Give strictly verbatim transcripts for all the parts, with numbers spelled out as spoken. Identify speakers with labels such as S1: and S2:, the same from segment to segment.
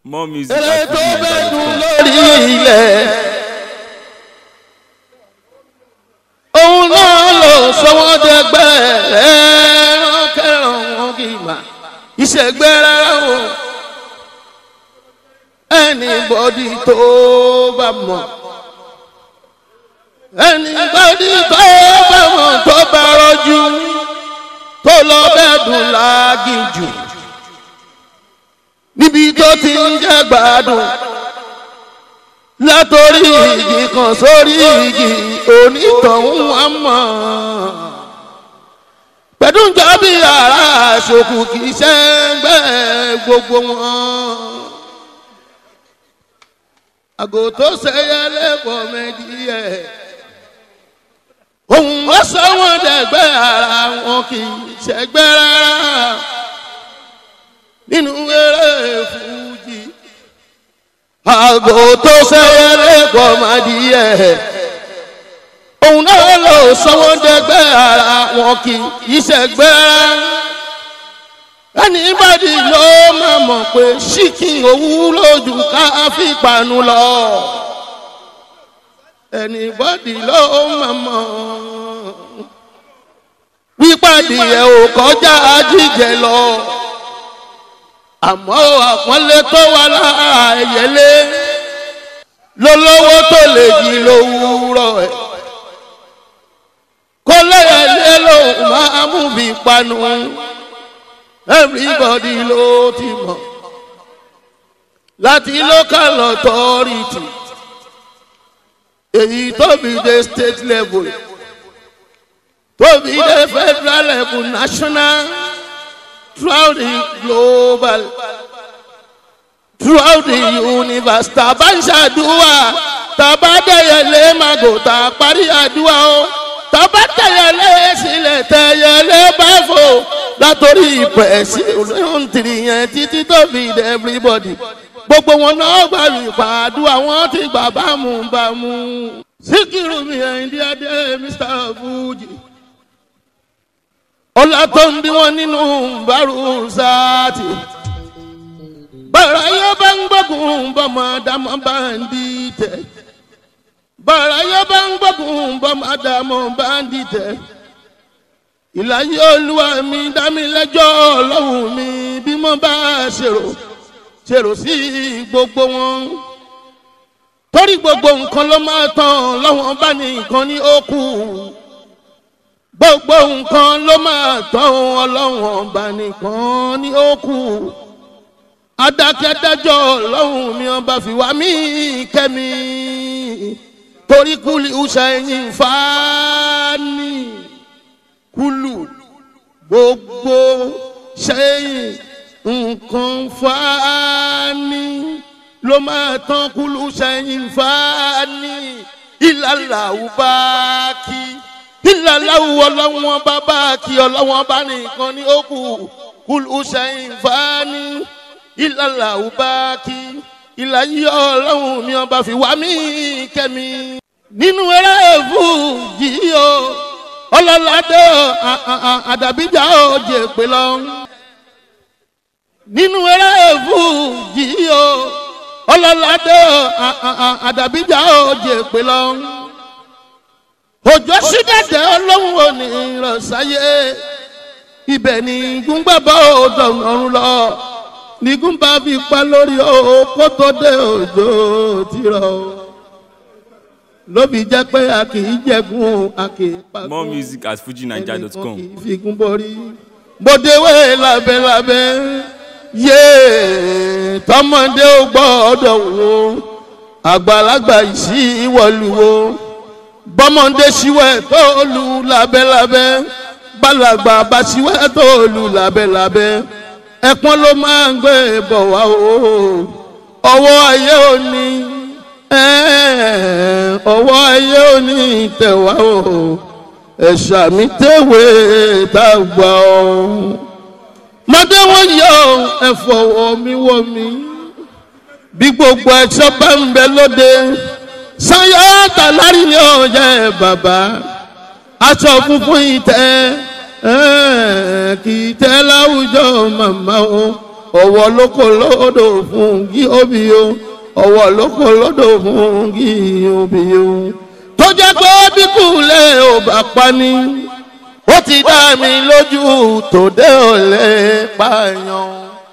S1: More music.
S2: Èrè tó bẹ́dùn lórí ilẹ̀. Òun náà lò sọ́wọ́n dẹgbẹ́ ẹran kẹràn wọn kì í mà. Ìṣègbè rárá o. Anybody tó bá mọ̀. Anybody tó bá mọ̀ tó bá rọ́jú. Tó lọ bẹ́dùn lágìjù. Níbi tó ti ń jẹ́ gbádùn látòrí igi kan sórí igi onítọ̀hún wá mọ̀ pẹ̀dùn jọ bí ara àṣòkù kì í ṣe ń gbẹ́ gbogbo wọn. Àgò tó ṣẹyẹ lẹ́pọ̀ mẹ́díẹ̀ òun ó sọ wọn dẹ̀gbẹ́ ara wọn kì í ṣẹgbẹ́ rárá nínú eré fújì. Àgò tó ṣẹyẹ lẹ́pọ̀ mẹ́díẹ̀ òun náà lò sọ wọn dẹ̀gbẹ́ ara wọn kì í ṣẹgbẹ́ rárá. Anybody ló máa mọ̀ pé ṣíkì òwú lójú ká fi panu lọ. Anybody ló máa mọ̀ wípàdé ẹ̀ ò kọjá jíjẹ lọ. Àmọ́ àpọ́nlé tó wà lára ẹ̀yẹlé lólówó tó lè jí lówùúrọ̀ ẹ̀. Kó lẹ́yẹlé lòun máa mú bí panu. Everybody ló ti mọ̀ láti local authority èyí tó bí dé state level tó bí dé federal level national throughout the global throughout the universe. Tàbá ń ṣàdúrà tàbá dẹ̀yẹ̀lé màgò tá a parí àdúrà o tàbá tẹ̀yẹ̀lé sílẹ̀ tẹ̀yẹ̀lé bá fò látòrí ìpẹ̀sì olóńtìrì yẹn títí tó fi dé everybody gbogbo wọn náà gbà lù ìpàdúrà wọn ti gbà bámúbámú. Síkírù mi Àyìndé Adé Mister Fuji ọlá tó ń bí wọn nínú bárù sáàtì bàrà yóò bá ń gbógun bọ́mọ dámọ́ bá ń dìtẹ̀ bàrà yóò bá ń gbógun bọ́mọ dámọ́ bá ń dìtẹ̀. Ìlàyé Olúwa mi dá mi lẹ́jọ́ Ọlọ́run mi bí mo bá ṣèrò ṣèrò sí gbogbo wọn torí gbogbo nǹkan ló máa tán lọ́wọ́n bá ní nǹkan ní òkú gbogbo nǹkan ló máa tán Ọlọ́wọ́n bá nìkan ní òkú adákẹ́dájọ́ Ọlọ́run mi ọba fi wá mí kẹ́mi torí kúlì ṣẹ́yìn fáání kúlù gbogbo ṣẹ́yìn nǹkan fáání ló máa tán kúlù ṣẹ́yìn fáání ìlàláwù bá kí ìlàláwù Ọlọ́wọ́n bá bá kí Ọlọ́wọ́n bá nìkan ní òkú kúlù ṣẹ́yìn fáání ìlàláwù bá kí ìlàyé Ọlọ́run mi ọba fi wá mí kẹ́mi nínú eré fújì o ọlọ́ládé àdàbíjà òjè pé lọ nínú eré fújì o ọlọ́ládé àdàbíjà òjè pé lọ òjò sídẹ̀dẹ̀ Ọlọ́run ò ní ìrọ̀sáyé ibẹ̀ ni gúngbàbọ̀ ọ̀dọ̀rùn lọ nígún bá fi pa lórí o kó tó dé òjò tìrọ̀ lóbi jẹ́ pé a kì í jẹ̀gún a kì í pàgọ́.
S1: More music at fuji naija dot com.
S2: ẹnìkan kì í figun borí. bòdewé lábẹ́lábẹ́ yéé tọmọdé ó gbọ́dọ̀ wò àgbàlagbà ìsí ìwọ̀lù wo bọ́mọdé ṣíwẹ́ tó lù lábẹ́lábẹ́ bàlágbà bá ṣíwẹ́ tó lù lábẹ́lábẹ́ ẹ̀pọ́n ló máa ń gbé bọ̀ wá o ọwọ́ ayé òní ọwọ́ ayé òní tẹ̀wá o ẹ̀ṣà mi tẹ̀wé tá a gbà ọ́ mọ́tẹ́ wọ́n yọ ẹ̀fọ́ wọ̀ mí wọ̀ mí bí gbogbo ẹ̀ṣọ́ bá ń bẹ lóde sanyọ́ tàlárí ni ó jẹ́ bàbá aṣọ funfun ìtẹ́ kì í tẹ́ láwùjọ màmá o ọwọ́ lóko lódò fún gí òbí o ọwọ́ lóko lódò fún gí òbí o tó jẹ́ pé bíkúlẹ̀ ò bá pa ní ó ti dá mi lójú tòde ò lè pààyàn.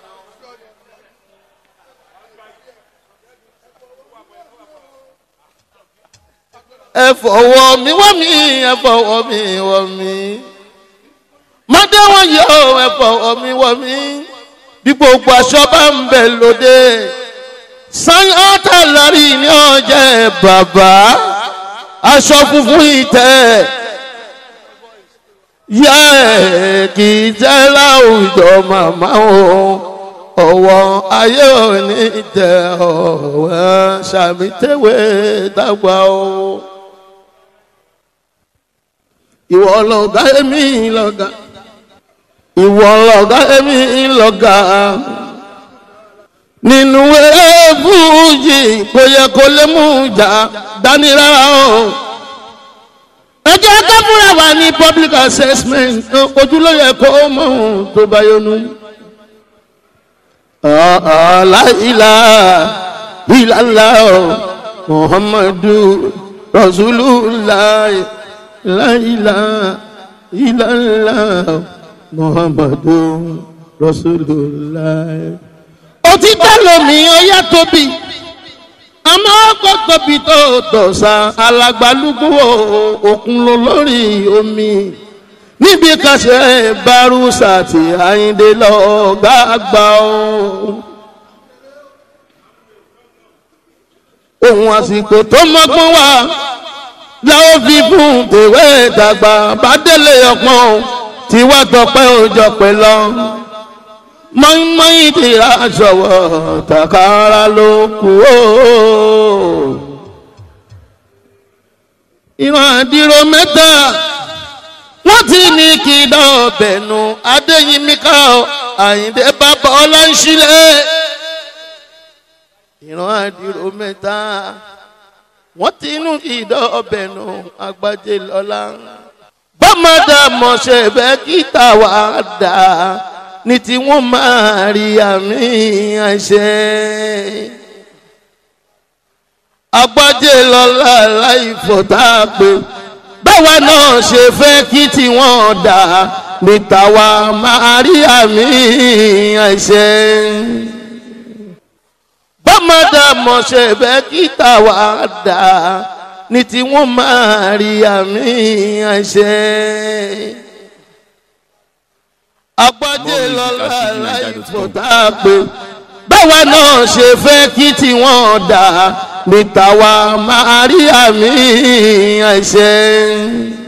S2: ẹ fọwọ́ mi wọ́ mi ẹ fọwọ́ mi wọ́ mi mọ́dé wọn yọ ẹ fọwọ́ mi wọ́ mi bí gbogbo aṣọ bá ń bẹ lóde sáyọ́ tà lárí ní ọjọ́ bàbá aṣọ funfun ìtẹ́ yẹ kì í jẹ́ láwùjọ màmá o ọwọ́ ayé òní tẹ ọ̀wẹ́ ṣàmìtẹ́wé dàgbà o. ìwọ lọ̀gá èmi lọ̀gá ìwọ lọ̀gá èmi lọ̀gá nínú èébújì kò yẹ kó lè mú jà dání rárá o. ẹ jẹ́ ká fúnra wa ní public assessment ojúló yẹ kó mọ̀ ohun tó bá yọnu. la ilaha illallah muhammadu rasulullah la ilaha illallah muhammadu rasulullah. ó ti dá lómi ọyá tóbi àmọ́ ọkọ̀ tóbi tó tọ̀sà alàgbàlúgbò òkun ló lórí omi níbi kàṣẹ bárúsà tí àyíndé lọ gbàgbà o. ohun àsìkò tó mọ́gbọ́n wá láwọn fi fún tèwé dàgbà bá délé ọpọ́n tí wá tọpẹ́ òjọ pẹ́ lọ. mọ́ínmọ́ín ti ra ṣọ̀wọ́ tàkàrà ló kù ó. ìwọ̀n àdìrò mẹ́ta wọ́n ti ní kí dọ́ọ̀bẹ̀ nù adéyínmíkà àyíndé bàbá ọláńṣílẹ̀. ìran àdìrò mẹ́ta wọ́n ti ní kí dọ́ọ̀bẹ̀ nù agbájé lọ́la. bọ́mọdé mọ̀ṣẹ́ bẹ́ẹ̀ kí tàwa dà ní tí wọ́n máa rí àmì àṣẹ. agbájé lọ́la láì fọ̀tá pé báwa náà ṣe fẹ́ kí tí wọ́n dà ní tàwa máa rí àmì àṣẹ. bọ́mọdé mọ̀ṣẹ́ bẹ́ẹ̀ kí tàwa dà ní tí wọ́n máa rí àmì àṣẹ. agbájé lọ́la láì fọ̀tá pé báwa náà ṣe fẹ́ kí tí wọ́n dà ní tàwa máa rí àmì àṣẹ.